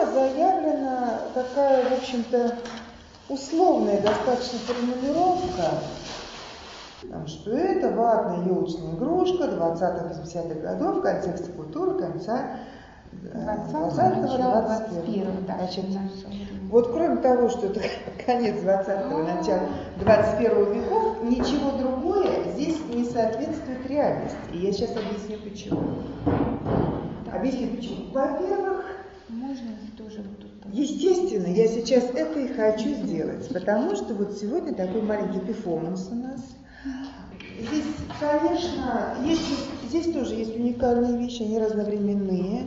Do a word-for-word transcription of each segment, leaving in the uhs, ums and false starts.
схема заявлена такая, в общем-то, условная достаточно формулировка, что это ватная елочная игрушка двадцатых-восьмидесятых годов в контексте культуры конца двадцатого двадцать первого. Значит, вот кроме того, что это конец двадцатого, начало двадцать первого веков, ничего другое здесь не соответствует реальности. И я сейчас объясню почему. Объясню почему. Во-первых, можно тоже вот тут. Естественно, я сейчас это и хочу сделать, потому что вот сегодня такой маленький перформанс у нас. Здесь, конечно, есть, здесь тоже есть уникальные вещи, они разновременные,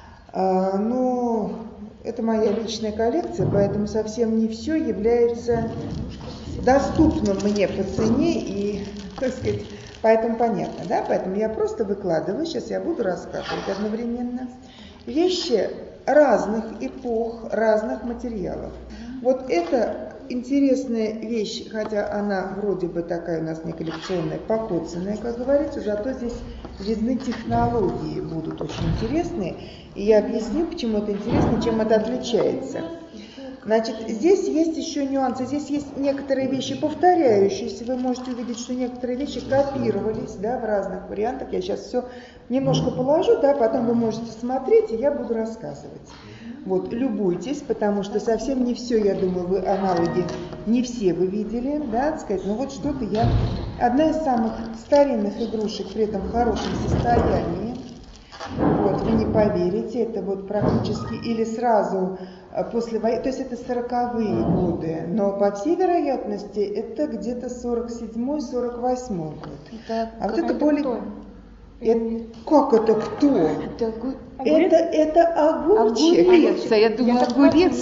но это моя личная коллекция, поэтому совсем не все является доступным мне по цене и, так сказать, поэтому понятно, да? Поэтому я просто выкладываю, сейчас я буду рассказывать одновременно вещи разных эпох, разных материалов. Вот это интересная вещь, хотя она вроде бы такая у нас не коллекционная, покоцанная, как говорится, зато здесь видны технологии, будут очень интересные. И я объясню, почему это интересно, чем это отличается. Значит, здесь есть еще нюансы, здесь есть некоторые вещи повторяющиеся, вы можете увидеть, что некоторые вещи копировались, да, в разных вариантах. Я сейчас все немножко положу, да, потом вы можете смотреть, и я буду рассказывать. Вот, любуйтесь, потому что совсем не все, я думаю, вы аналоги, не все вы видели, да, так сказать, ну вот что-то я... Одна из самых старинных игрушек, при этом в хорошем состоянии, вот, вы не поверите, это вот практически или сразу после войны, то есть это сороковые годы, но по всей вероятности это где-то сорок седьмой сорок восьмой год. Это а вот это более... Кто? Это... Как это кто? Это, это, это огурчик. Огурец, я думаю, огурец.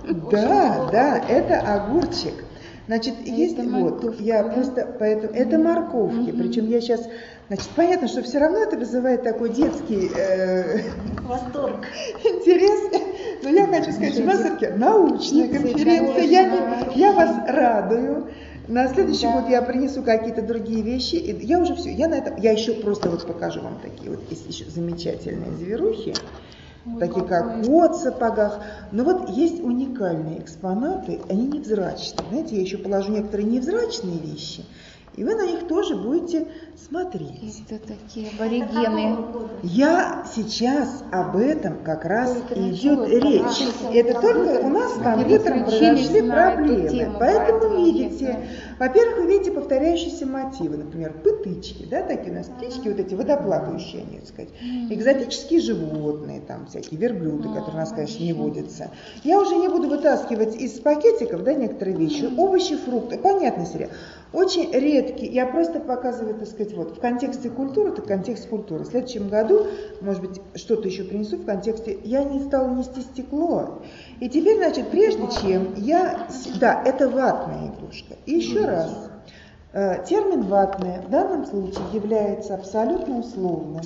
Да, да, это огурчик. Значит, а есть вот, морковка, я да? просто, поэтому, это морковки, угу. Причем я сейчас, значит, понятно, что все равно это вызывает такой детский э, восторг, интерес, но я хочу сказать, что у нас все-таки научная конференция, я, я вас радую. На следующий да. год я принесу какие-то другие вещи, и я уже все, я на этом, я еще просто вот покажу вам такие вот, есть еще замечательные зверухи. Ой, такие как кот в сапогах. Но вот есть уникальные экспонаты, они невзрачные. Знаете, я еще положу некоторые невзрачные вещи, и вы на них тоже будете смотреть. Это такие аборигены. Я сейчас об этом как раз и идет речь. Это только у нас с компьютером произошли проблемы. Поэтому видите, во-первых, вы видите повторяющиеся мотивы, например, птички, да, такие у нас птички, вот эти водоплавающие, они, так сказать, экзотические животные, там всякие верблюды, которые у нас, конечно, не водятся. Я уже не буду вытаскивать из пакетиков, да, некоторые вещи, овощи, фрукты, понятно, серия. Очень редкие, я просто показываю, так сказать, вот, в контексте культуры, это контекст культуры. В следующем году, может быть, что-то еще принесу в контексте, я не стала нести стекло. И теперь, значит, прежде чем я, да, это ватная игрушка. И еще раз, термин ватная в данном случае является абсолютно условным.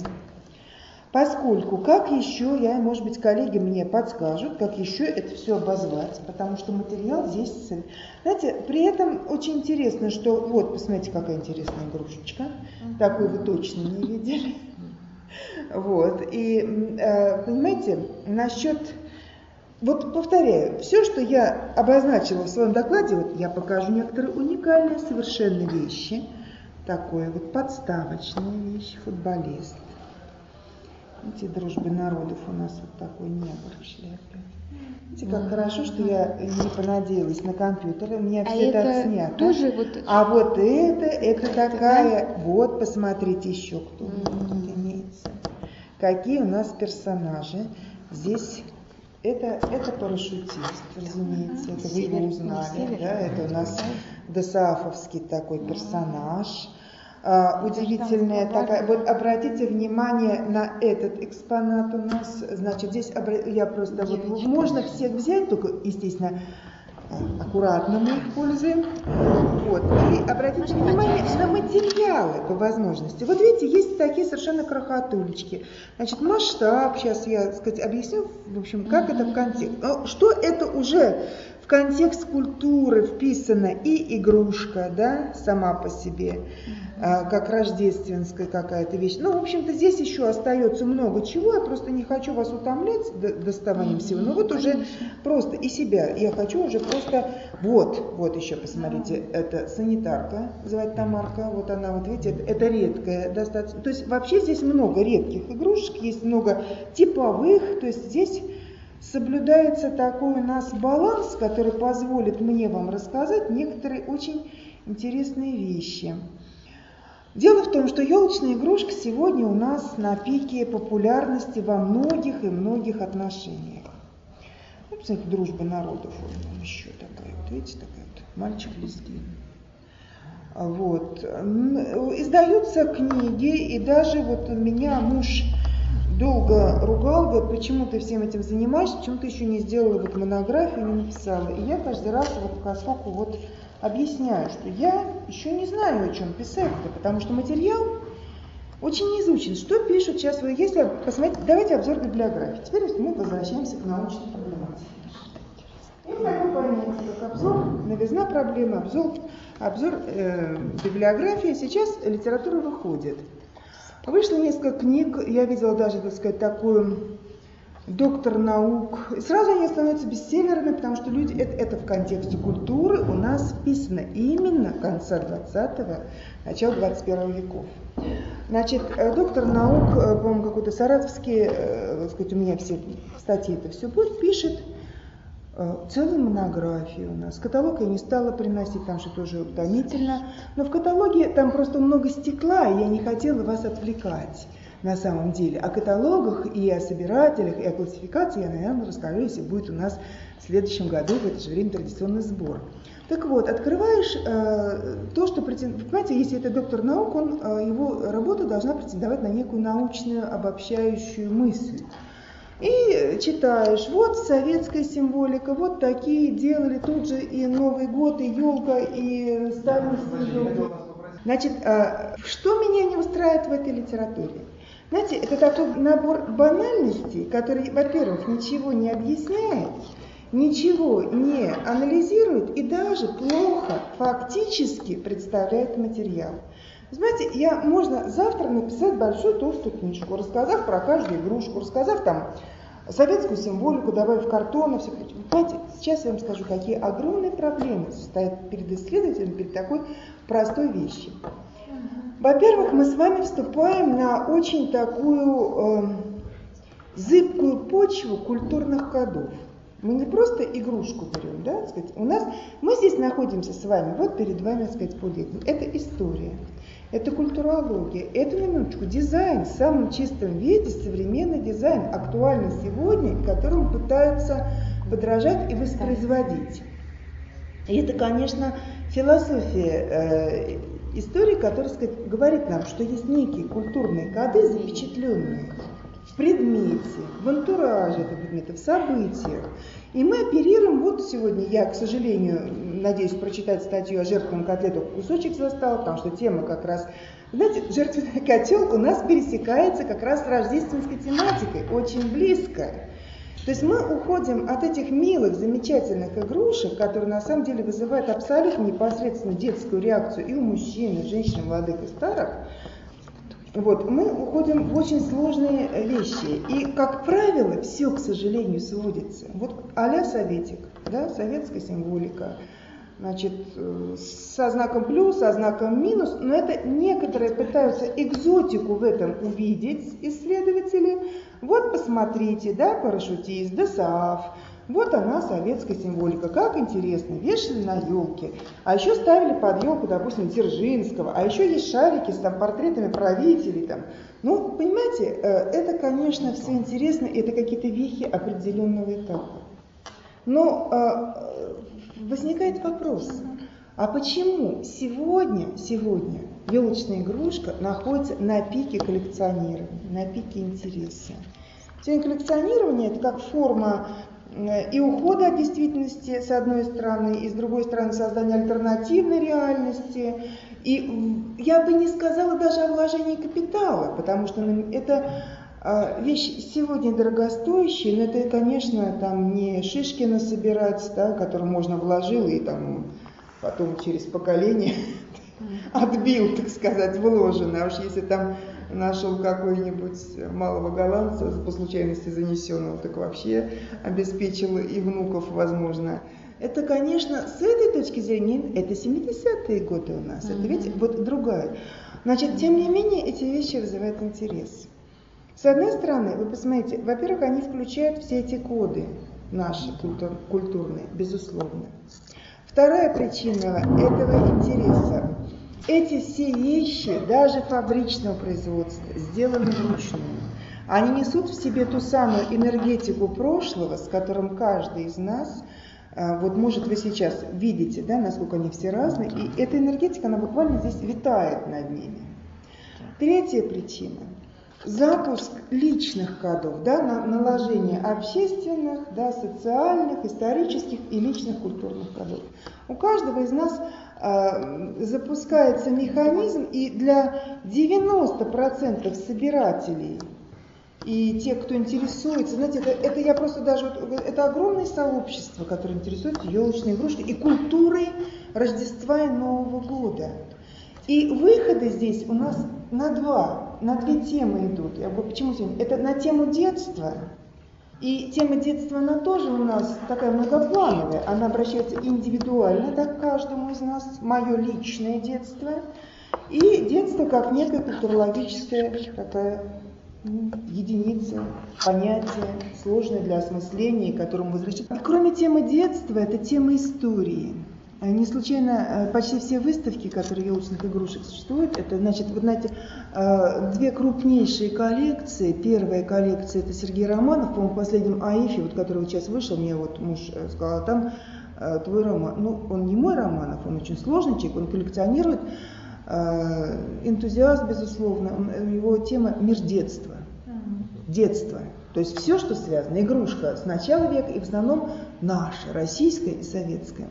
Поскольку, как еще, я, может быть, коллеги мне подскажут, как еще это все обозвать, потому что материал здесь... Знаете, при этом очень интересно, что... Вот, посмотрите, какая интересная игрушечка. Uh-huh. Такой вы точно не видели. Вот, и, э, понимаете, насчет... Вот, повторяю, все, что я обозначила в своем докладе, вот я покажу некоторые уникальные совершенно вещи. Такое вот подставочные вещи, футболист. Видите, дружбы народов у нас вот такой негр в шляпе. Видите, как mm-hmm. хорошо, что я не понадеялась на компьютер, у меня а все это, это отснято. Тоже вот... А вот это, это такая, да? Вот, посмотрите еще, кто mm-hmm. тут имеется. Какие у нас персонажи. Здесь, это, это парашютист, разумеется, mm-hmm. это вы его узнали, да? Это у нас досаафовский такой персонаж. Uh, удивительная такая, вот обратите внимание на этот экспонат у нас, значит, здесь я просто, вот, можно всех взять, только, естественно, аккуратно мы их пользуем, вот, и обратите внимание на материалы по возможности. Вот видите, есть такие совершенно крохотулечки, значит, масштаб, сейчас я, так сказать, объясню, в общем, как это в контексте, что это уже в контекст культуры вписана и игрушка, да, сама по себе, а, как рождественская какая-то вещь. Ну, в общем-то, здесь еще остается много чего, я просто не хочу вас утомлять доставанием всего, но вот уже просто и себя, я хочу уже просто, вот, вот еще, посмотрите, это санитарка, звать Тамарка, вот она, вот видите, это, это редкая достаточно, то есть вообще здесь много редких игрушек, есть много типовых, то есть здесь соблюдается такой у нас баланс, который позволит мне вам рассказать некоторые очень интересные вещи. Дело в том, что елочная игрушка сегодня у нас на пике популярности во многих и многих отношениях. Ну, посмотрите, дружба народов, вот еще такая, вот видите, такая вот, мальчик-лезгин. Вот. Издаются книги, и даже вот у меня муж долго ругал, говорит, почему ты всем этим занимаешься, почему ты еще не сделала вот монографию, не написала. И я каждый раз вот поскольку вот объясняю, что я еще не знаю, о чем писать-то, потому что материал очень не изучен. Что пишут сейчас вы, если посмотреть, давайте обзор библиографии. Теперь мы возвращаемся к научной проблематике. Есть такое понятие, как обзор, новизна проблемы, обзор, обзор э, библиографии. Сейчас литература выходит. Вышло несколько книг, я видела даже, так сказать, такую доктор наук. И сразу они становятся бестселлерами, потому что люди, это, это в контексте культуры у нас вписано именно конца двадцатого, начала двадцать первого веков. Значит, доктор наук, по-моему, какой-то саратовский, так сказать, у меня все статьи это все будет, пишет целую монографию у нас. Каталог я не стала приносить, там что тоже утомительно. Но в каталоге там просто много стекла, и я не хотела вас отвлекать на самом деле. О каталогах и о собирателях, и о классификации я, наверное, расскажу, если будет у нас в следующем году в это же время традиционный сбор. Так вот, открываешь э, то, что претендует... Понимаете, если это доктор наук, он, э, его работа должна претендовать на некую научную обобщающую мысль. И читаешь, вот советская символика, вот такие делали тут же и Новый год, и елка, и сталинские елки. Значит, что меня не устраивает в этой литературе? Знаете, это такой набор банальностей, который, во-первых, ничего не объясняет, ничего не анализирует и даже плохо фактически представляет материал. Знаете, я, можно завтра написать большую толстую книжку, рассказав про каждую игрушку, рассказав там советскую символику, добавив картона, все. Знаете, сейчас я вам скажу, какие огромные проблемы стоят перед исследователем, перед такой простой вещью. Во-первых, мы с вами вступаем на очень такую э, зыбкую почву культурных кодов. Мы не просто игрушку берем, да, так сказать, у нас, мы здесь находимся с вами, вот перед вами, так сказать, полетним. Это история. Это культурология, это, на минуточку, дизайн в самом чистом виде, современный дизайн, актуальный сегодня, которому пытаются подражать и воспроизводить. И это, конечно, философия э, истории, которая, так сказать, говорит нам, что есть некие культурные коды, запечатленные в предмете, в антураже этого предмета, в событиях. И мы оперируем, вот сегодня я, к сожалению, надеюсь прочитать статью о жертвенном котле, только кусочек застал, потому что тема как раз, знаете, жертвенный котел у нас пересекается как раз с рождественской тематикой, очень близко. То есть мы уходим от этих милых, замечательных игрушек, которые на самом деле вызывают абсолютно непосредственно детскую реакцию и у мужчин, и у женщин, молодых и старых. Вот, мы уходим в очень сложные вещи. И, как правило, все, к сожалению, сводится. Вот а-ля советик, да, советская символика, значит, со знаком плюс, со знаком минус, но это некоторые пытаются экзотику в этом увидеть, исследователи. Вот посмотрите, да, парашютист, ДОСААФ. Вот она, советская символика. Как интересно, вешали на елке. А еще ставили под елку, допустим, Дзержинского. А еще есть шарики с там, портретами правителей. Там. Ну, понимаете, это, конечно, все интересно. Это какие-то вехи определенного этапа. Но э, возникает вопрос. А почему сегодня, сегодня елочная игрушка находится на пике коллекционирования, на пике интереса? Сегодня коллекционирование – это как форма и ухода от действительности, с одной стороны, и с другой стороны, создания альтернативной реальности. И я бы не сказала даже о вложении капитала, потому что это Вещь сегодня дорогостоящая, но это, конечно, там не Шишкина собирать, да, которую можно вложил и там потом через поколение отбил, так сказать, вложено. А уж если там нашел какой-нибудь малого голландца, по случайности занесенного, так вообще обеспечил и внуков, возможно. Это, конечно, с этой точки зрения, это семидесятые годы у нас, это ведь вот другая. Значит, тем не менее, эти вещи вызывают интерес. С одной стороны, вы посмотрите, во-первых, они включают все эти коды наши культур, культурные, безусловно. Вторая причина этого интереса. Эти все вещи, даже фабричного производства, сделаны вручную. Они несут в себе ту самую энергетику прошлого, с которым каждый из нас, вот может вы сейчас видите, да, насколько они все разные, и эта энергетика, она буквально здесь витает над ними. Третья причина. Запуск личных кодов, да, на, наложение общественных, да, социальных, исторических и личных культурных кодов. У каждого из нас э, запускается механизм, и для девяноста процентов собирателей и тех, кто интересуется, знаете, это, это я просто даже, это огромное сообщество, которое интересуется елочной игрушкой и культурой Рождества и Нового года. И выходы здесь у нас на два, на две темы идут. Я бы, почему сегодня? Это на тему детства. И тема детства, она тоже у нас такая многоплановая. Она обращается индивидуально, да, к каждому из нас. Мое личное детство. И детство как некая культурологическая такая ну, единица, понятие, сложное для осмысления, к которому возвращается. И кроме темы детства, это тема истории. Не случайно почти все выставки, которые елочных игрушек существуют, это, значит, вы знаете, две крупнейшие коллекции. Первая коллекция — это Сергей Романов, по-моему, в последнем АИФе, вот, который вот сейчас вышел, мне вот муж сказал, там твой роман. Ну, он не мой Романов, он очень сложный человек, он коллекционирует, энтузиаст, безусловно, его тема «Мир детства». Детство. То есть все, что связано, игрушка с начала века и в основном наша, российская и советская.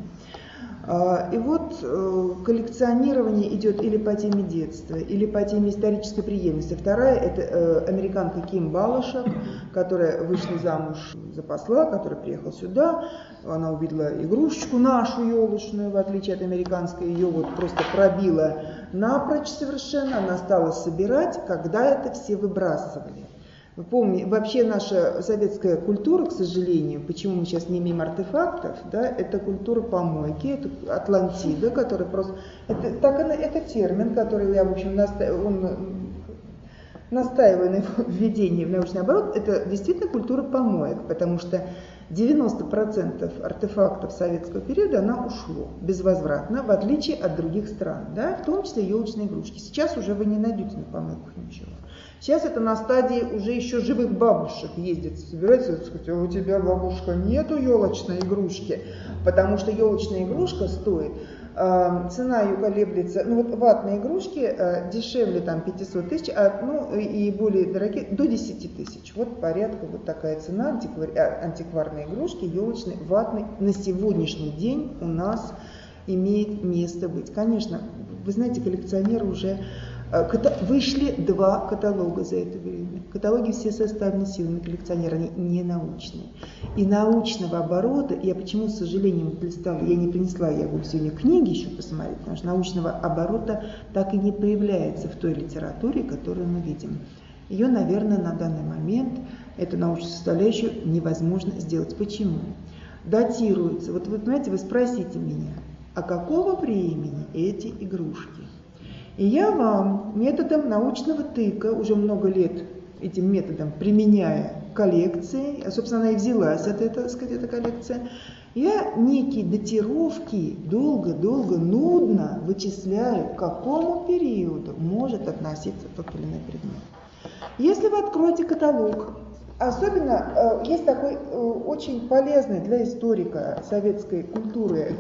И вот коллекционирование идет или по теме детства, или по теме исторической преемственности. Вторая – это американка Ким Балашев, которая вышла замуж за посла, которая приехала сюда. Она увидела игрушечку нашу елочную, в отличие от американской, ее вот просто пробила напрочь совершенно. Она стала собирать, когда это все выбрасывали. Вы помните, вообще наша советская культура, к сожалению, почему мы сейчас не имеем артефактов, да, это культура помойки, это Атлантида, которая просто, это, так, это термин, который я, в общем, наста... он, настаиваю на его введении в научный оборот, это действительно культура помоек, потому что девяносто процентов артефактов советского периода она ушло безвозвратно, в отличие от других стран, да, в том числе елочные игрушки. Сейчас уже вы не найдете на помойках ничего. Сейчас это на стадии уже еще живых бабушек ездят, собираются, сказать, а у тебя, бабушка, нету елочной игрушки, потому что елочная игрушка стоит, э, цена ее колеблется, ну вот ватные игрушки э, дешевле там пятьсот тысяч, а, ну и более дорогие до десяти тысяч. Вот порядка вот такая цена антиквар, антикварной игрушки, елочной, ватной на сегодняшний день у нас имеет место быть. Конечно, вы знаете, коллекционеры уже... Вышли два каталога за это время. Каталоги все составлены силами коллекционера, они не научные. И научного оборота, я почему, с сожалением, листала, я не принесла, я буду сегодня книги еще посмотреть, потому что научного оборота так и не появляется в той литературе, которую мы видим. Ее, наверное, на данный момент, эту научную составляющую, невозможно сделать. Почему? Датируется. Вот вы понимаете, вы спросите меня, а какого времени эти игрушки? И я вам методом научного тыка, уже много лет этим методом применяя коллекции, а, собственно, она и взялась от этого, так сказать, эта коллекция, я некие датировки долго-долго, нудно вычисляю, к какому периоду может относиться тот или иной предмет. Если вы откроете каталог, особенно есть такой очень полезный для историка советской культуры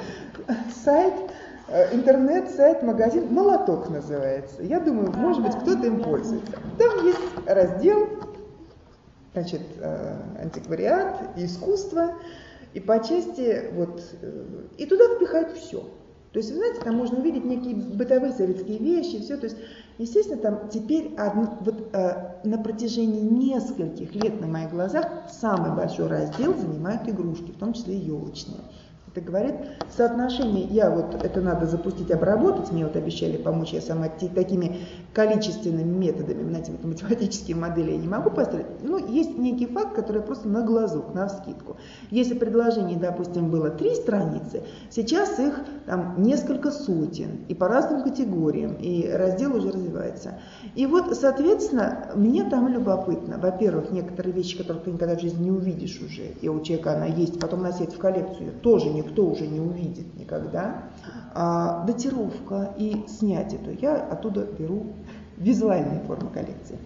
сайт, интернет-сайт, магазин «Молоток» называется. Я думаю, может быть, кто-то им пользуется. Там есть раздел, значит, антиквариат и искусство, и по части, вот, и туда впихают все. То есть, вы знаете, там можно увидеть некие бытовые советские вещи, все. То есть, Естественно, там теперь одно, вот, э, на протяжении нескольких лет на моих глазах самый большой раздел занимают игрушки, в том числе и елочные. Это говорит соотношение, я вот это надо запустить, обработать, мне вот обещали помочь, я сама такими количественными методами, знаете, вот математические модели я не могу построить, но есть некий факт, который просто на глазок, навскидку. Если предложений, допустим, было три страницы, сейчас их там несколько сотен, и по разным категориям, и раздел уже развивается. И вот, соответственно, мне там любопытно, во-первых, некоторые вещи, которые ты никогда в жизни не увидишь уже, и у человека она есть, потом на сеть в коллекцию, тоже не никто уже не увидит никогда. А, датировка и снять это. Я оттуда беру визуальные формы коллекции.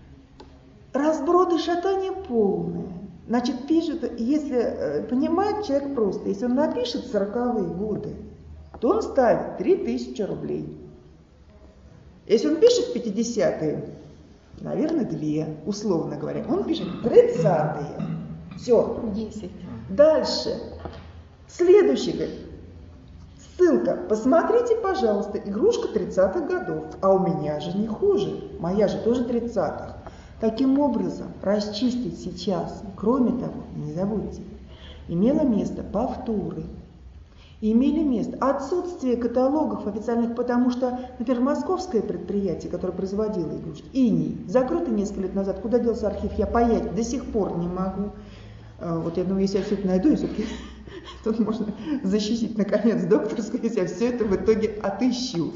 Разброды шатания полные. Значит, пишет, если понимает человек просто, если он напишет сороковые годы, то он ставит три тысячи рублей. Если он пишет пятидесятые, наверное, две, условно говоря. Он пишет тридцатые. Все. десять. Дальше. Следующий, говорит, ссылка, посмотрите, пожалуйста, игрушка тридцатых годов, а у меня же не хуже, моя же тоже тридцатых. Таким образом, расчистить сейчас, кроме того, не забудьте, имело место повторы, имели место отсутствие каталогов официальных, потому что, например, московское предприятие, которое производило игрушки, ИНИ, закрыто несколько лет назад, куда делся архив, я понять до сих пор не могу. Вот я думаю, если я все это найду, я все-таки... Тут можно защитить, наконец, докторскую, если я все это в итоге отыщу.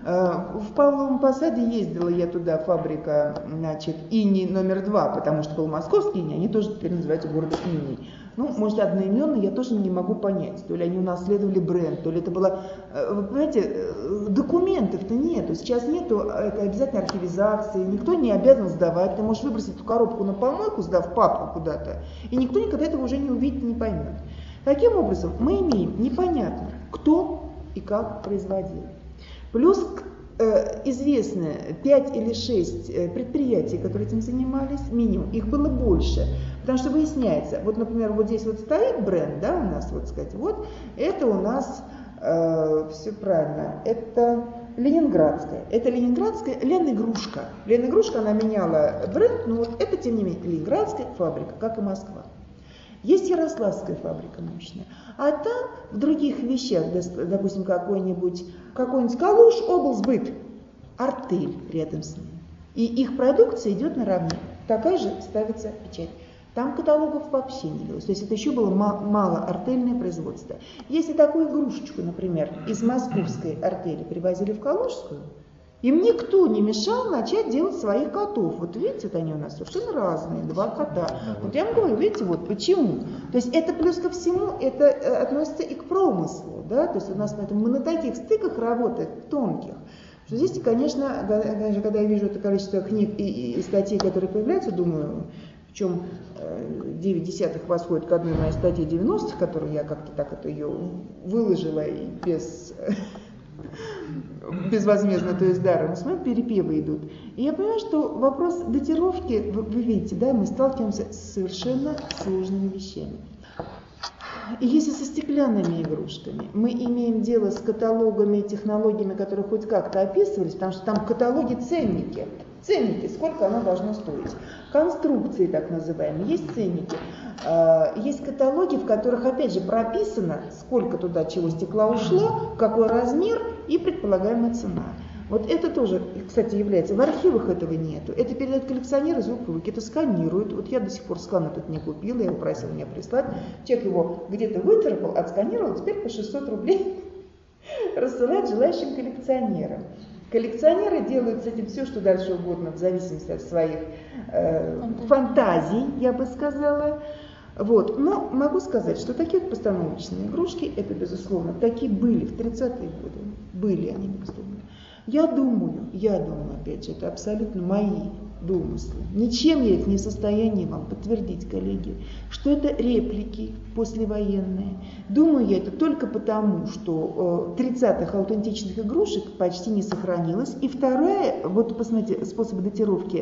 В Павловом Посаде ездила я туда, фабрика, значит, ИНИ номер два, потому что был московский ИНИ, они тоже теперь называются город ИНИ. Ну, может, одноименные, я тоже не могу понять, то ли они унаследовали бренд, то ли это было... Вы понимаете, документов-то нету, сейчас нету это обязательно архивизации, никто не обязан сдавать, ты можешь выбросить эту коробку на помойку, сдав папку куда-то, и никто никогда этого уже не увидит, не поймет. Таким образом, мы имеем непонятно, кто и как производил. Плюс э, известно пять или шесть предприятий, которые этим занимались, минимум, их было больше. Потому что выясняется, вот, например, вот здесь вот стоит бренд, да, у нас, вот сказать, вот, это у нас, э, все правильно, это ленинградская. Это ленинградская Ленигрушка. Ленигрушка, она меняла бренд, но вот это, тем не менее, ленинградская фабрика, как и Москва. Есть Ярославская фабрика мощная, а там в других вещах, допустим, какой-нибудь какой-нибудь Калуш, облсбыт, артель рядом с ним. И их продукция идет наравне. Такая же ставится печать. Там каталогов вообще не велось. То есть это еще было мало артельное производство. Если такую игрушечку, например, из московской артели привозили в Калужскую, им никто не мешал начать делать своих котов. Вот видите, вот они у нас совершенно разные, два кота. Вот я вам говорю, видите, вот почему. То есть это плюс ко всему, это относится и к промыслу, да, то есть у нас поэтому мы на таких стыках работаем, тонких. Что здесь, конечно, даже когда я вижу это количество книг и, и статей, которые появляются, думаю, в чем девять десятых восходит к одной моей статье девяностых, которую я как-то так это ее выложила и без... безвозмездно, то есть даром. Смотрите, перепевы идут. И я понимаю, что вопрос датировки, вы, вы видите, да, мы сталкиваемся с совершенно сложными вещами. И если со стеклянными игрушками мы имеем дело с каталогами и технологиями, которые хоть как-то описывались, потому что там каталоги ценники. Ценники, сколько оно должно стоить. Конструкции, так называемые, есть ценники. Есть каталоги, в которых, опять же, прописано, сколько туда чего стекла ушло, какой размер и предполагаемая цена. Вот это тоже, кстати, является, в архивах этого нету. Это передают коллекционеры из рук в руки, это сканируют. Вот я до сих пор скан этот не купила, я его просила мне прислать. Человек его где-то выцарапал, отсканировал, теперь по шестьсот рублей рассылает желающим коллекционерам. Коллекционеры делают с этим все, что дальше угодно, в зависимости от своих э, фантазий, я бы сказала. Вот. Но могу сказать, что такие вот постановочные игрушки, это, безусловно, такие были в тридцатые годы. Были они, безусловно. Я думаю, я думаю, опять же, это абсолютно мои домыслы. Ничем я их не в состоянии вам подтвердить, коллеги, что это реплики послевоенные. Думаю я это только потому, что тридцатых аутентичных игрушек почти не сохранилось. И второе, вот посмотрите, способ датировки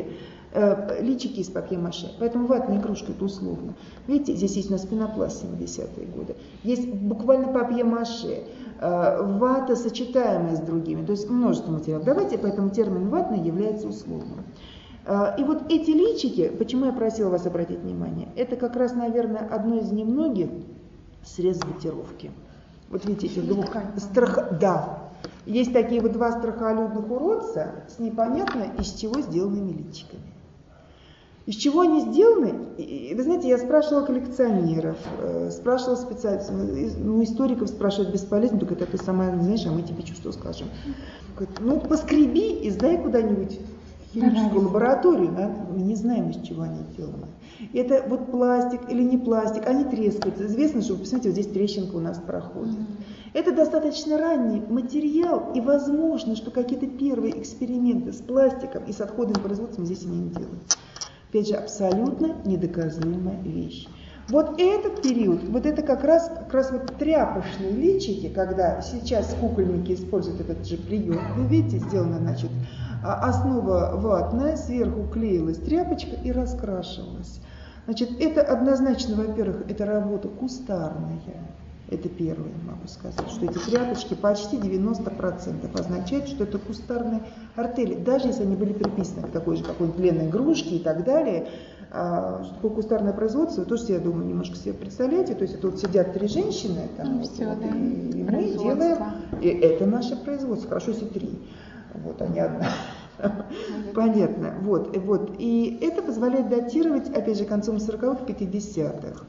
э, личики из папье-маше. Поэтому ватная игрушка это условно. Видите, здесь есть у нас пенопласт семидесятые годы. Есть буквально папье-маше, э, вата, сочетаемая с другими. То есть множество материалов. Давайте, поэтому термин ватный является условным. Э, и вот эти личики, почему я просила вас обратить внимание, это как раз, наверное, одно из немногих средств датировки. Вот видите, этих двух страх... Да. Есть такие вот два страхолюдных уродца с непонятно из чего сделанными личиками. Из чего они сделаны? Вы знаете, я спрашивала коллекционеров, спрашивала специалистов, ну, историков спрашивать бесполезно, только это ты сама не знаешь, а мы тебе что скажем. Ну, поскреби и сдай куда-нибудь в химическую лабораторию, да? Мы не знаем, из чего они сделаны. Это вот пластик или не пластик, они трескаются. Известно, что, посмотрите, вот здесь трещинка у нас проходит. Это достаточно ранний материал, и возможно, что какие-то первые эксперименты с пластиком и с отходным производством здесь имеем дело. Опять же, абсолютно недоказуемая вещь. Вот этот период, вот это как раз, как раз вот тряпочные личики, когда сейчас кукольники используют этот же прием, вы видите, сделана, значит, основа ватная, сверху клеилась тряпочка и раскрашивалась. Значит, это однозначно, во-первых, это работа кустарная. Это первое, могу сказать, что эти тряпочки почти девяносто процентов означают, что это кустарные артели. Даже если они были приписаны к такой же какой-нибудь ленной игрушке и так далее, а, что такое кустарное производство, то, что я думаю, немножко себе представляете, то есть это вот сидят три женщины, там, и вот, все, вот, да. и, и мы делаем, и это наше производство, хорошо, если три, вот, а не одна. Понятно, вот, вот, и это позволяет датировать, опять же, концом сороковых, пятидесятых.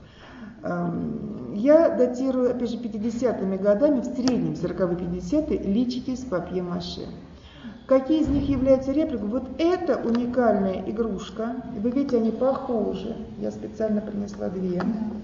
Я датирую, опять же, пятидесятыми годами, в среднем сороковые-пятидесятые, личики с папье-маше. Какие из них являются репликой? Вот это уникальная игрушка. Вы видите, они похожи. Я специально принесла две.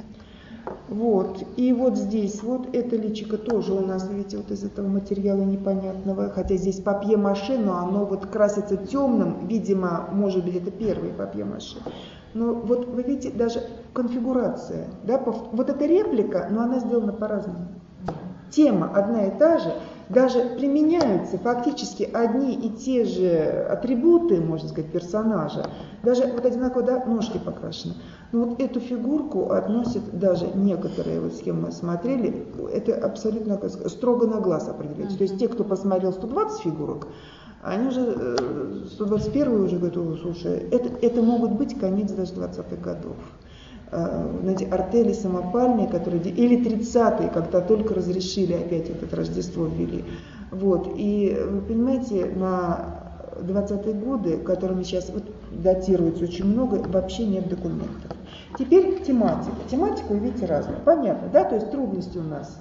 Вот. И вот здесь, вот это личико тоже у нас, видите, вот из этого материала непонятного. Хотя здесь папье-маше, но оно вот красится темным. Видимо, может быть, это первый папье-маше. Но вот вы видите, даже конфигурация, да, вот эта реплика, но она сделана по-разному. Тема одна и та же, даже применяются фактически одни и те же атрибуты, можно сказать, персонажа. Даже вот одинаково, да, ножки покрашены. Но вот эту фигурку относят даже некоторые, вот с кем мы смотрели, это абсолютно строго на глаз определяется. То есть те, кто посмотрел сто двадцать фигурок, они уже, сто двадцать первый уже говорят, о, слушай, это, это могут быть конец даже двадцатых годов. Знаете, артели самопальные, которые, или тридцатые, когда только разрешили опять вот это Рождество ввели. Вот, и вы понимаете, на двадцатые годы, которыми сейчас вот датируется очень много, вообще нет документов. Теперь тематика. Тематика, вы видите, разная. Понятно, да? То есть трудности у нас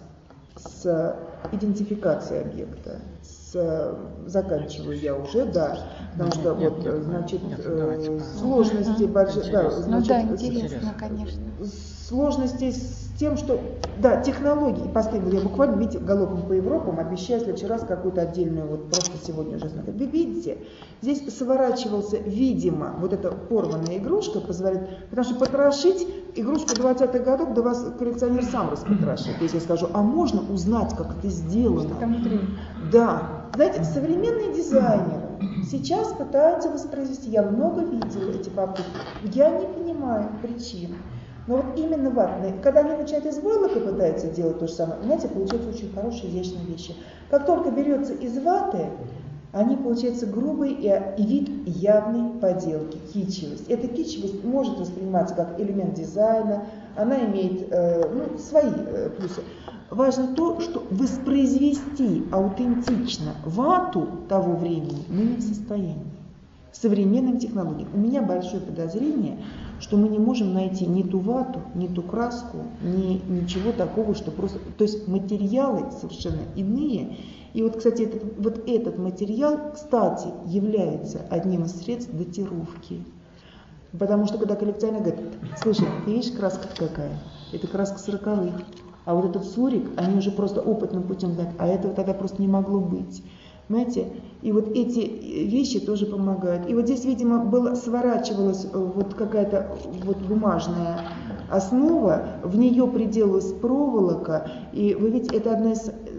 с идентификацией объекта, с, заканчиваю я уже, да, потому нет, что нет, вот, нет, значит, нет, э, сложности большие, да, значит, ну да, интересно, конечно. Сложности с тем, что, да, технологии, последние, я буквально, видите, галопом по Европам, обещаю в следующий раз какую-то отдельную, вот просто сегодня уже знаю. Вы видите, здесь сворачивался, видимо, вот эта порванная игрушка позволяет, потому что потрошить игрушку двадцатых годов, да вас коллекционер сам распотрошит. Если я скажу, а можно узнать, как это сделано? Что там внутри? Да. Знаете, современные дизайнеры сейчас пытаются воспроизвести, я много видела эти попытки, я не понимаю причин. Но вот именно ватные, когда они начинают из войлока пытаются делать то же самое, знаете, получаются очень хорошие, изящные вещи. Как только берется из ваты, они получаются грубые и, и вид явной поделки, кичевость. Эта кичевость может восприниматься как элемент дизайна, она имеет э, ну, свои э, плюсы. Важно то, что воспроизвести аутентично вату того времени мы не в состоянии. Современным технологиям. У меня большое подозрение, что мы не можем найти ни ту вату, ни ту краску, ни ничего такого, что просто... То есть материалы совершенно иные. И вот, кстати, этот, вот этот материал, кстати, является одним из средств датировки. Потому что когда коллекционер говорит, слушай, ты видишь, краска какая? Это краска сороковых. А вот этот сурик, они уже просто опытным путем знают, а этого тогда просто не могло быть. Понимаете? И вот эти вещи тоже помогают. И вот здесь, видимо, было, сворачивалась вот какая-то вот бумажная основа, в нее приделалась проволока. И вы видите, это одна из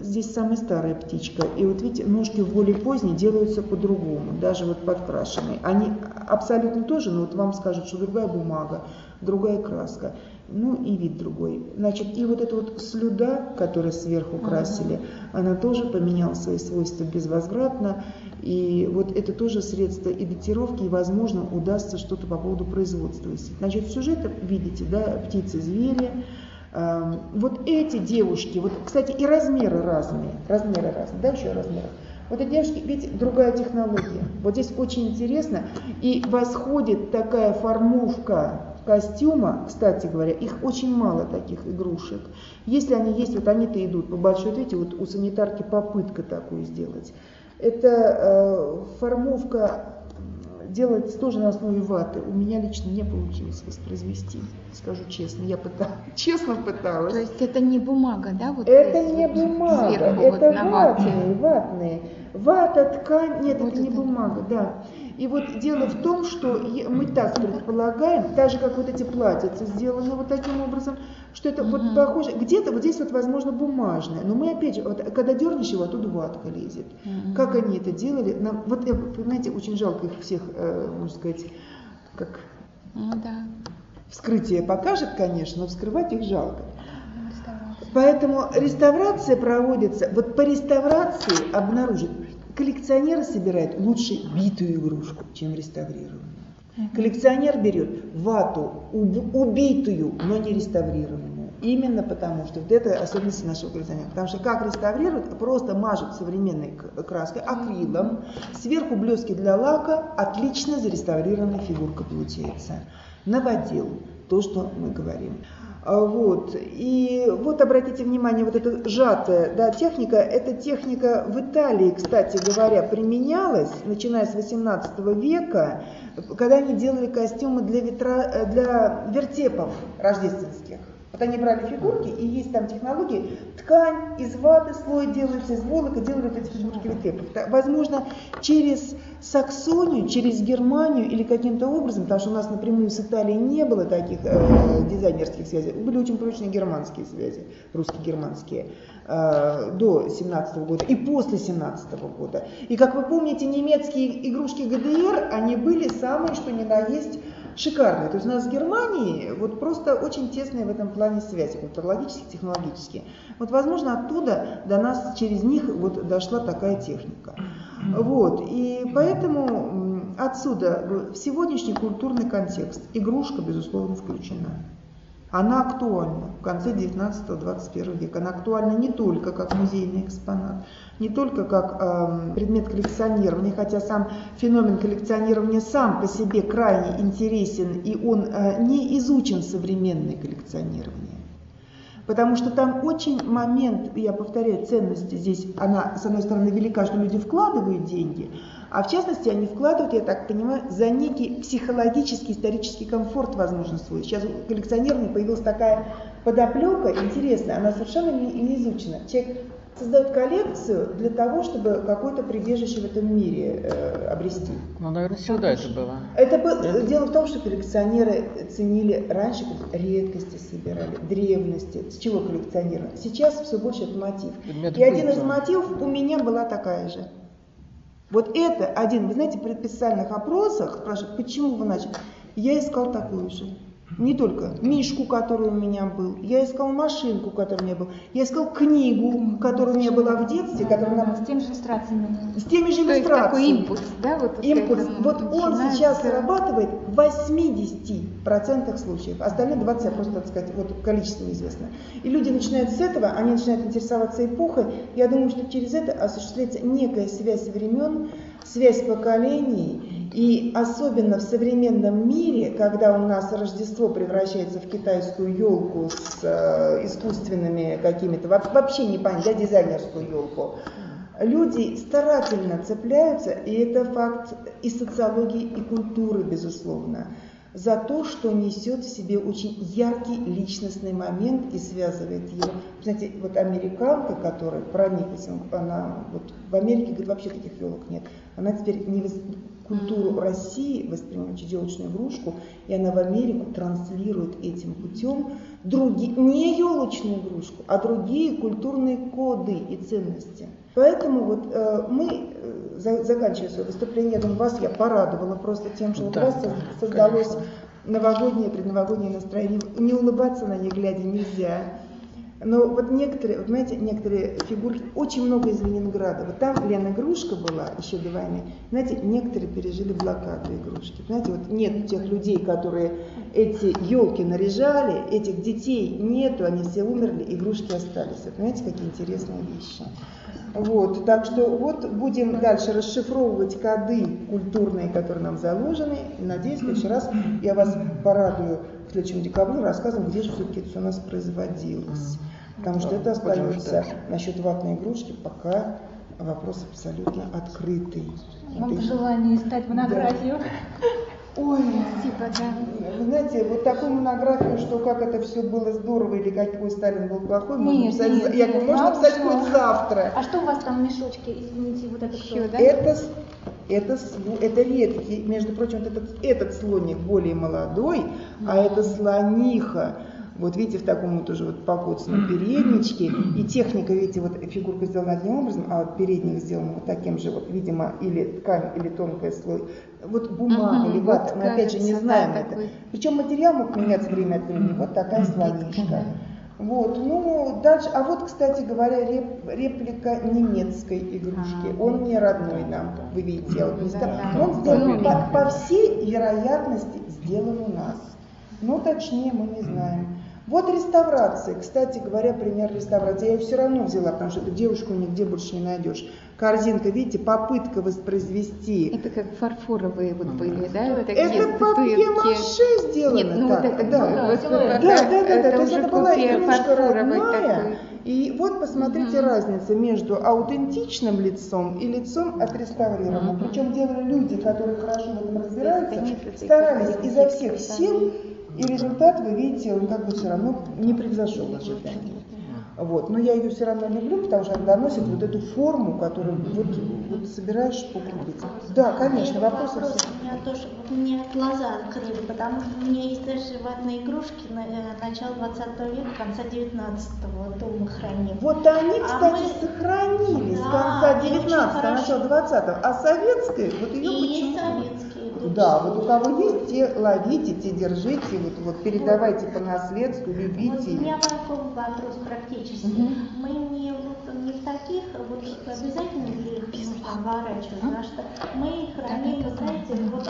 здесь самая старая птичка. И вот видите, ножки в более поздние делаются по-другому, даже вот подкрашенные. Они абсолютно тоже, но вот вам скажут, что другая бумага, другая краска. Ну и вид другой. Значит, и вот эта вот слюда, которую сверху красили, uh-huh. она тоже поменяла свои свойства безвозвратно. И вот это тоже средство и датировки, и, возможно, удастся что-то по поводу производства. Значит, сюжет, видите, да, птицы, звери. Эм, вот эти девушки, вот, кстати, и размеры разные, размеры разные, да, еще размеры. Вот эти девушки, видите, другая технология. Вот здесь очень интересно, и восходит такая формовка костюма, кстати говоря, их очень мало таких игрушек. Если они есть, вот они-то идут по большой, видите, вот у санитарки попытка такую сделать. Это э, формовка делается тоже на основе ваты. У меня лично не получилось воспроизвести, скажу честно. Я пыталась, честно пыталась. То есть это не бумага, да? Вот это не вот бумага, сверху, это вот ватные, ватные. Вата, ткань, нет, вот это не это... бумага, да. И вот дело в том, что мы так предполагаем, так же, как вот эти платьицы сделаны вот таким образом, что это uh-huh. вот похоже, где-то вот здесь вот, возможно, бумажное, но мы опять же, вот, когда дернешь его, оттуда ватка лезет. Uh-huh. Как они это делали? Нам, вот, понимаете, очень жалко их всех, э, можно сказать, как uh-huh. вскрытие покажет, конечно, но вскрывать их жалко. Поэтому реставрация проводится, вот по реставрации обнаружить, коллекционер собирает лучше битую игрушку, чем реставрированную. Коллекционер берет вату убитую, но не реставрированную. Именно потому, что вот это особенность нашего коллекционера. Потому что как реставрируют, просто мажут современной краской, акрилом, сверху блески для лака, отлично зареставрированная фигурка получается. Новодел, то, что мы говорим. Вот. И вот обратите внимание, вот эта сжатая, да, техника, эта техника в Италии, кстати говоря, применялась, начиная с восемнадцатого века, когда они делали костюмы для, ветра, для вертепов рождественских. Вот они брали фигурки, и есть там технологии, ткань из ваты, слой делается из волока, делают эти фигурки вертепов. Возможно, через Саксонию, через Германию или каким-то образом, потому что у нас напрямую с Италией не было таких э, дизайнерских связей, были очень прочные германские связи, русско-германские, э, до семнадцатого года и после семнадцатого года. И, как вы помните, немецкие игрушки ГДР, они были самые, что ни на есть, шикарные. То есть у нас с Германией вот просто очень тесные в этом плане связи, культурологические, технологические. Вот, возможно, оттуда до нас через них вот дошла такая техника. Вот. И поэтому отсюда в сегодняшний культурный контекст игрушка, безусловно, включена. Она актуальна в конце девятнадцатого — двадцать первого века. Она актуальна не только как музейный экспонат, не только как э, предмет коллекционирования, хотя сам феномен коллекционирования сам по себе крайне интересен, и он э, не изучен современное коллекционирование. Потому что там очень момент, я повторяю, ценности здесь, она, с одной стороны, велика, что люди вкладывают деньги, а в частности они вкладывают, я так понимаю, за некий психологический, исторический комфорт, возможно, свой. Сейчас у коллекционирования появилась такая подоплека интересная, она совершенно не, не изучена. Человек создает коллекцию для того, чтобы какое-то прибежище в этом мире э, обрести. Ну, наверное, всегда это было. Это было. Это? Дело в том, что коллекционеры ценили раньше, редкости собирали, древности. С чего коллекционировали? Сейчас все больше это мотив. И один из мотивов у меня была такая же. Вот это один, вы знаете, при специальных опросах спрашивают, почему вы начали? Я искал такую же. Не только мишку, который у меня был, я искал машинку, которая у меня была, я искал книгу, которая у меня была в детстве, которая нам... С теми же иллюстрациями. С теми же иллюстрациями. Такой импульс, да? Вот, импульс. Вот он сейчас срабатывает в восьмидесяти процентах случаев, остальные двадцать процентов, просто, так сказать, вот количество неизвестно. И люди начинают с этого, они начинают интересоваться эпохой. Я думаю, что через это осуществляется некая связь времен, связь поколений. И особенно в современном мире, когда у нас Рождество превращается в китайскую елку с э, искусственными какими-то, вообще не понятно, да, дизайнерскую елку, люди старательно цепляются, и это факт и социологии, и культуры, безусловно, за то, что несет в себе очень яркий личностный момент и связывает его. Знаете, вот американка, которая прониклась, она вот в Америке, говорит, вообще таких елок нет. Она теперь не культуру России, воспринимать елочную игрушку, и она в Америку транслирует этим путем другие, не елочную игрушку, а другие культурные коды и ценности. Поэтому вот э, мы, э, за, заканчивая свое выступление, я думаю, вас я порадовала просто тем, что Да, у вас да, создалось конечно. новогоднее, предновогоднее настроение. Не улыбаться на них глядя нельзя. Но вот некоторые, вот знаете, некоторые фигурки, очень много из Ленинграда. Вот там Лена Игрушка была еще до войны. Знаете, некоторые пережили блокаду игрушки. Знаете, вот нет тех людей, которые эти елки наряжали, этих детей нету, они все умерли, игрушки остались. Вот, понимаете, какие интересные вещи. Вот, так что вот будем дальше расшифровывать коды культурные, которые нам заложены. Надеюсь, в следующий раз я вас порадую в следующем декабре рассказом, где же все-таки это все у нас производилось. Потому что это остается насчет ватной игрушки пока вопрос абсолютно открытый. Вам Это- желание стать монографию. Ой, Спасибо, да. вы знаете, вот такую монографию, что как это все было здорово или какой Сталин был плохой, можно Нет, писать, нет, я нет, говорю, можно мало писать чего. хоть завтра. А что у вас там в мешочке? Извините, вот это Еще, кто? да? Это, с- это, сло- это редкий, между прочим, вот этот, этот слоник более молодой, а это слониха. Вот видите, в таком вот уже вот покоцанном передничке. И техника, видите, вот фигурка сделана одним образом, а вот передник сделан вот таким же, вот, видимо, или ткань, или тонкий слой. Вот бумага, Мгм, или вата, вот мы опять же не кажется, знаем да, это. такой. Причем материал мог меняться время от времени. Вот такая слонишка. Вот, ну, дальше, а вот, кстати говоря, реп- реплика немецкой игрушки. Он не родной нам, вы видите, я вот не знаю. Да, да. Он сделан Да. по, по всей вероятности сделан у нас. Но точнее мы не знаем. Вот реставрации. Кстати говоря, пример реставрации. Я ее все равно взяла, потому что эту девушку нигде больше не найдешь. Корзинка, видите, попытка воспроизвести. Это как фарфоровые вот были, да? Вот такие Это папье-маше сделано. Нет, ну так, вот это, да. вот, Да, вот, да, вот, да, да, да, это то есть уже это была копия игрушка фарфоровой родная. такой. И вот посмотрите Мгм. разницу между аутентичным лицом и лицом отреставрированным. Мгм. Причем делали люди, которые хорошо в этом разбираются, Нет этой старались какой-то изо всех текста, сил, и результат, вы видите, он как бы все равно не превзошел ожиданий. Вот. Но я ее все равно люблю, потому что она доносит вот эту форму, которую вот, вот собираешь по крупице. Да, конечно, вопросы вопрос все. у меня тоже, вот у меня глаза открыли, потому что у меня есть даже ватные игрушки на, э, начала двадцатого века, конца девятнадцатого, дома храним. Вот они, А кстати, мы- сохранились с Да, конца и очень девятнадцатого, хорошо. начала двадцатого, а советская, вот И ее есть почему? советские игрушки. Да, вот у кого есть, те ловите, те держите, вот, вот передавайте по наследству, Вот у любите. меня такой вопрос практически. Мгм. Мы не, вот, не в таких, вот обязательно ли их нужно оборачивать, потому что мы храним, вы знаете, вот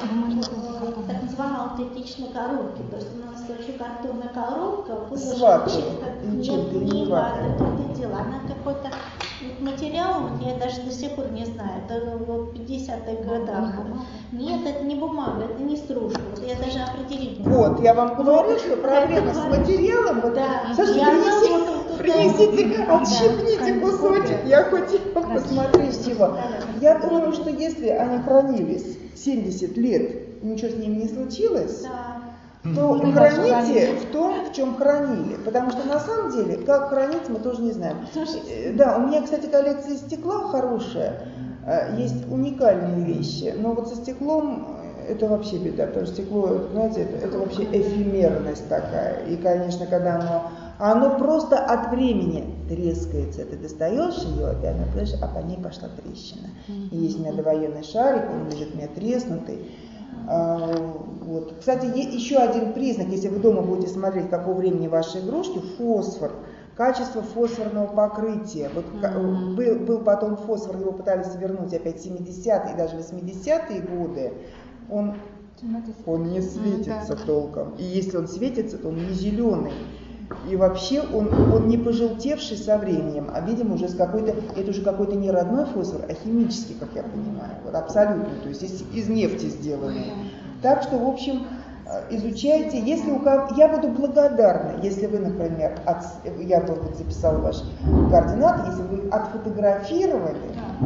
в так называемой аутентичной коробке. То есть у нас вообще картонная коробка, С ватой. Нет, Чем-то не не вата, ватой. то и дело. Она какой-то вот материал, вот я даже до сих пор не знаю, это вот в пятидесятых годах. Нет, это не бумага, это не стружка. Вот я даже определить не могу. Вот, я вам говорю, Вот, что проблема с это материалом. Вот, Да. Саша, И она принеси- вот тут, да. принесите, Да. отщипните Да. кусочек, я хоть посмотрю с чего. Я думаю, что если они хранились семьдесят лет, ничего с ними не случилось, Да. то Ну, храните да, в том, в чем хранили. Потому что на самом деле, как хранить, мы тоже не знаем. Слушайте. Э, Да, у меня, кстати, коллекция стекла хорошая. Э, Есть уникальные вещи. Но вот со стеклом э, это вообще беда. Потому что стекло, знаете, это, это вообще эфемерность такая. И, конечно, когда оно... Оно просто от времени трескается. Ты достаешь ее, и она, понимаешь, а по ней пошла трещина. И есть у меня довоенный шарик, он лежит у меня треснутый. А, вот. Кстати, е- еще один признак, если вы дома будете смотреть, какого времени ваши игрушки, фосфор, качество фосфорного покрытия. Вот ка- Мгм. был, был потом фосфор, его пытались вернуть опять в семидесятые и даже восьмидесятые годы, он, он не светится да. толком. И если он светится, то он не зеленый. И вообще он, он не пожелтевший со временем, а, видимо, уже с какой-то, это уже какой-то не родной фосфор, а химический, как я понимаю, вот абсолютно, то есть из, из нефти сделанный. Так что, в общем, э, изучайте, если у кого, я буду благодарна, если вы, например, от, я бы вот записала ваши координаты, если вы отфотографировали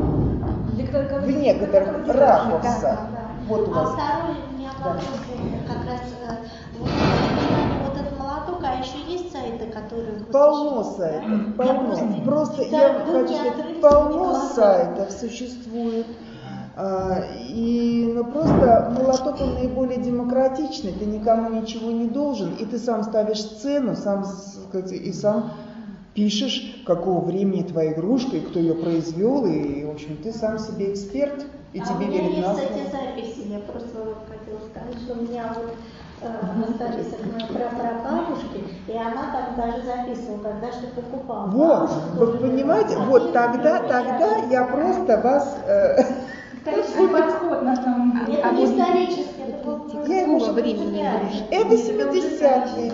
в некоторых ракурсах, Да. вот у А вас. второй у меня Да. вопрос был как раз э, вот, вот этот молоток, а еще есть сайты, которые вы Полно посещаете, сайтов, да? полно. Я Просто да, я вы хочу не сказать, открыли полно глаза. сайтов существует. И ну, просто молоток он наиболее демократичный, ты никому ничего не должен, и ты сам ставишь цену, сам, и сам пишешь, какого времени твоя игрушка, и кто ее произвел, и, в общем, ты сам себе эксперт, и а тебе верят на слово. А у меня есть эти записи, я просто хотела сказать, что у меня вот э, остались от моей прапрабабушки, и она там даже записывала, когда что покупала. Вот, вы понимаете, вот тогда, тогда я просто вас... Э, Исторический подход на самом деле. Это А не вот исторически, это было Я какого уже- времени игрушки? Это семидесятые.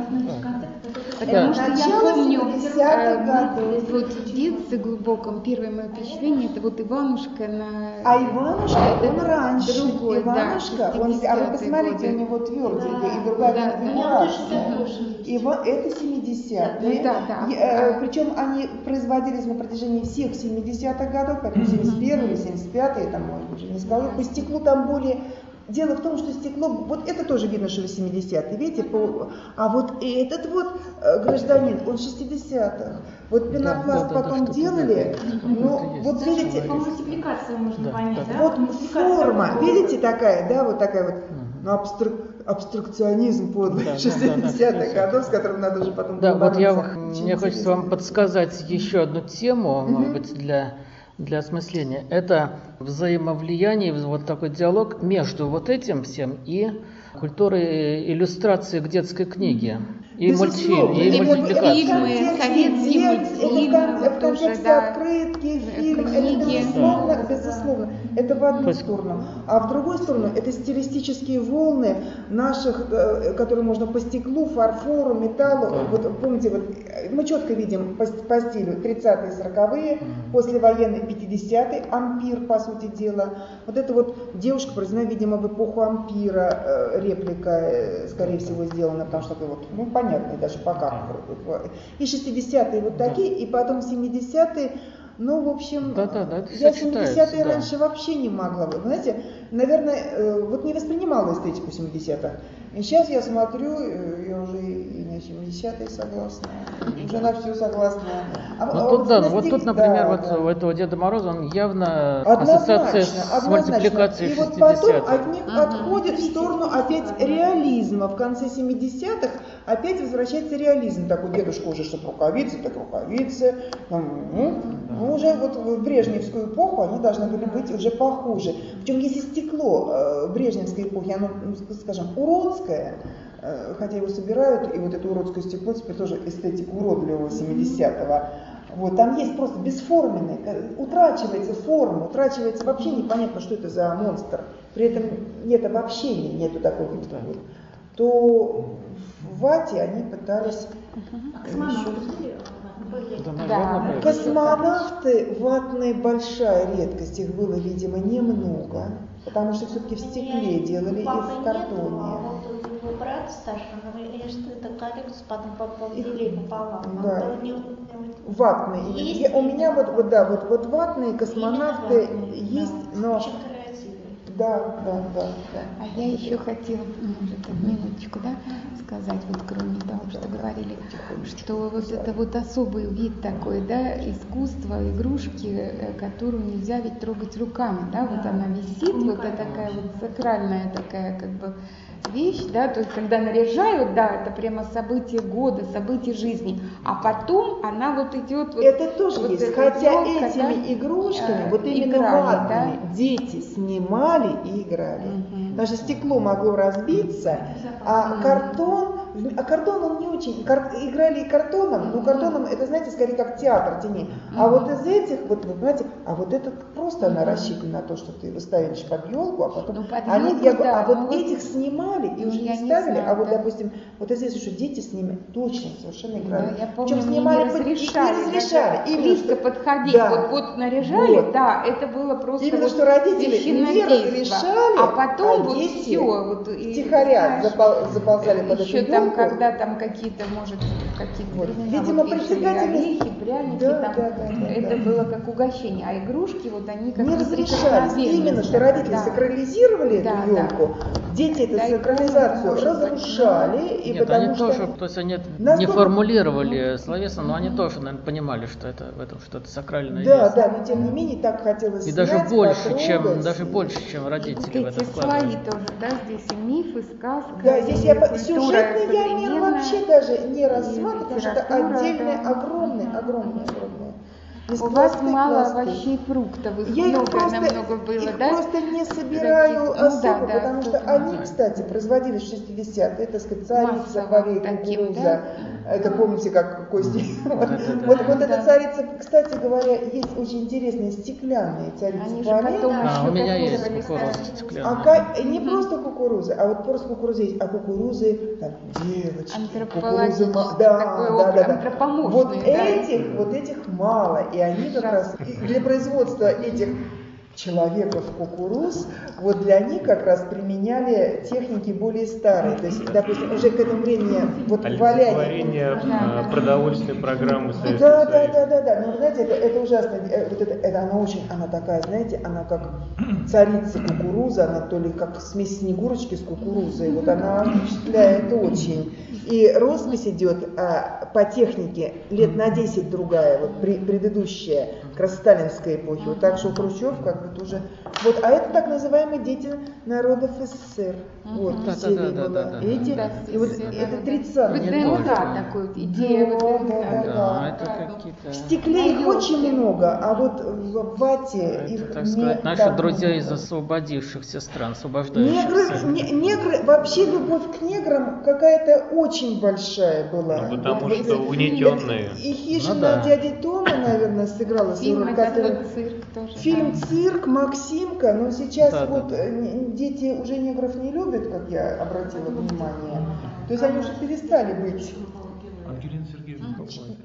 Потому что я Начало помню, семидесятых э, годов. вот в детстве глубоком первое мое впечатление это вот Иванушка на... А Иванушка, он раньше. Другой, да, Иванушка, он, а вы шестидесятые посмотрите, годы. у него тверденькая Да, и другая да, конфигурация. да. Ива- это семидесятые. Ну да, да. И, э, причем они производились на протяжении всех семидесятых годов, поэтому семьдесят первые, семьдесят пятые, там, может быть, уже не сказала. По стеклу там более... Дело в том, что стекло, вот это тоже видно, что семидесятые, видите, по, а вот этот вот э, гражданин, он шестидесятых. Вот пенопласт да, да, потом да, делали, ну вот Даже видите, по мультипликации можно Да, понять, да. да? вот Мультипликация форма, такого- видите, такая, да, вот такая вот, ну, абстрак, абстракционизм подлый Да, да, шестидесятых да, да. годов, с которым надо уже потом Да, вот я, бороться. Очень мне хочется вам интересно. подсказать еще одну тему, может быть, для, для осмысления. Это взаимовлияние, вот такой диалог между вот этим всем и культурой иллюстрации к детской книге. И мультфильм, и И мультипликации. мультфильмы, советские мультфильмы, это в вот тоже, контексте да. открытки, фильм, Книги. это безусловно, безусловно, это в одну То есть- сторону. А в другую сторону это стилистические волны наших, э, которые можно по стеклу, фарфору, металлу. Да. Вот помните, вот, э, мы четко видим по, по стилю тридцатые, сороковые, послевоенные пятидесятые, ампир, по сути дела. Вот это вот девушка произведена, видимо, в эпоху ампира, э, реплика, э, скорее всего, сделана, потому что такой вот, ну, понятный даже пока. И шестидесятые вот такие, и потом семидесятые. Ну, в общем, Да, да, да, это я всё семидесятые читается, да. раньше вообще не могла. Вы знаете, наверное, э, вот не воспринимала эстетику семидесятых. И сейчас я смотрю, э, я уже и на семидесятые согласна, уже на все согласна. А, Ну а тут, да, на ну, вот стиль- тут, например, да, вот да. у этого Деда Мороза, он явно Однозначно, ассоциация с однозначно. мультипликацией И вот потом шестидесятых. от них отходит в сторону опять реализма. В конце семидесятых опять возвращается реализм. Так у дедушка уже, что рукавицы, так рукавицы. Там, ну, ну, уже вот в брежневскую эпоху они должны были быть уже похуже. Причем если стекло э, брежневской эпохи, оно, ну, скажем, уродское, э, хотя его собирают, и вот это уродское стекло теперь тоже эстетика уродливого семидесятого. Вот, там есть просто бесформенный, утрачивается форма, утрачивается вообще непонятно, что это за монстр. При этом нет обобщения, нету такого вот. вот. То в вате они пытались... А космонавты были? Были. Да, наверное, были. Космонавты ватные большая редкость, их было, видимо, немного, потому что все-таки в стекле делали и в картоне. А вот у его брата старшего, я что это коллекцию потом поделили пополам. Да. А то не- не- Ватные. Есть. Я- у меня вот, вот, да, вот, вот ватные космонавты ватные, есть, да. но... Очень красивые. Да, да, да, да. А я еще хотела, может, минуточку, да, сказать, вот кроме того, что говорили, что вот это вот особый вид такой, да, искусства, игрушки, э, которую нельзя ведь трогать руками, да, вот она висит, вот это такая вот сакральная такая как бы вещь, да, то есть когда наряжают, да, это прямо событие года, событие жизни, а потом она вот идет вот... Это тоже вот есть, эта хотя елка, этими да, игрушками, э, вот именно играли, ватными, да? дети снимали и играли. Мгм. Даже стекло могло разбиться, а картон, а картон он не очень, кар- играли и картоном, но картоном это, знаете, скорее как театр теней. А вот из этих, вот вы понимаете, а вот этот просто она рассчитана на то, что ты его ставишь под елку, а потом... Ну, под они, ёлку, я говорю, да, а вот ну вот этих снимали и уже я не не ставили, знаю, а вот, да. допустим, вот здесь что дети с ними точно совершенно играли. Да, я помню, Причем мне снимали не под- и- и разрешали, разрешали. даже Именно, близко что- подходить. Да. Вот, вот наряжали, Вот. да, это было просто Именно вот что родители священное не действо. разрешали, а потом а вот дети все, вот и, втихаря знаешь, запол- заползали под еще эту там, елку. когда там какие-то, может, какие-то Вот. времена, Видимо, вот вешали председатели- орехи, пряники, Да, там, да, да, да, это да. было как угощение. А игрушки, вот они как не разрешались. Именно, что родители да. сакрализировали да, эту елку, да. дети эту Да, сакрализацию может разрушали. быть, И Нет, потому они что тоже, то есть они настолько... не формулировали словесно, но они тоже, наверное, понимали, что это в этом что-то сакральное Да, есть. да, но тем не менее так хотелось И снять, даже больше, потрогать. чем, даже больше, чем родители вот в это эти вкладывали. слои тоже, да, здесь и миф, и сказка, Да, здесь и я по- культура сюжетный я мир современная, вообще даже не и рассматриваю, потому что это литература, отдельный, да. огромный, Мгм. огромный, огромный. Здесь У вас пласты, мало пласты. овощей и фруктов, их Я их много, просто, намного было, их да? просто не собираю Таких, ну особо, да, да, потому что особенно. они, кстати, производились в шестидесятые, это сказать, царица, Массово повей, таким, кукуруза. да? Это помните, как Кости? Вот, Да-да-да. вот, вот Да. эта царица, кстати говоря, есть очень интересные стеклянные царицы Они же повей. потом А, еще у меня есть копировали кукуруза старые. стеклянная. А ка- не просто кукурузы, а вот просто кукурузы есть, а кукурузы, там, девочки, кукурузы, ма- Антропологический да, такой да, опыт, да, да. антропоморфный, Вот да. этих, вот этих мало, и они как раз и для производства этих человеков кукуруз, вот для них как раз применяли техники более старые. То есть, допустим, уже к этому времени вот валяние. Олицетворение э, продовольственной программы Советского Да, да, Союза. да, да, да. Но вы знаете, это, это ужасно. Э, Вот это, это она очень, она такая, знаете, она как царица кукуруза, она то ли как смесь снегурочки с кукурузой. Вот она впечатляет очень. И роспись идет а, по технике лет на десять другая, вот при, предыдущая, как раз сталинской эпохи. Вот так что Хрущев как бы тоже. Вот, а это так называемый деятель народов СССР. Вот, Да, серия да, да, была. да, да. Эти, Да, и вот все, да, это да. тридцатые. Вот Не ДНК только. такой, вот идея Да, вот да, ДНК. да, Да, это какие-то... В стекле их очень много, а вот в вате Это, их так не сказать, наши так друзья много. из освободившихся стран, Негры, освобождающихся. не- негры, вообще любовь к неграм какая-то очень большая была. Ну, потому Вот, что вот, угнетенные. И хижина Ну да. дяди Тома, наверное, сыграла свою Фильм роль. этот который- вот цирк тоже. Фильм да. «Цирк», «Максимка», но сейчас Да, да, вот да. э, не- дети уже негров не любят, как я обратила внимание. То есть они уже перестали быть. Ангелина Сергеевна,